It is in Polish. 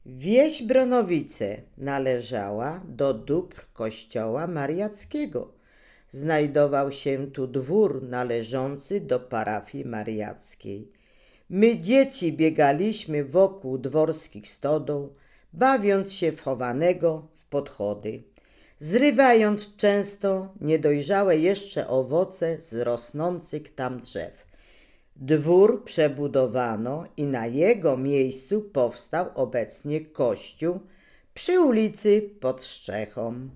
Wieś Bronowice należała do dóbr kościoła mariackiego. Znajdował się tu dwór należący do parafii mariackiej. My dzieci biegaliśmy wokół dworskich stodół, bawiąc się w chowanego w podchody, zrywając często niedojrzałe jeszcze owoce z rosnących tam drzew. Dwór przebudowano i na jego miejscu powstał obecnie kościół przy ulicy Pod Strzechą.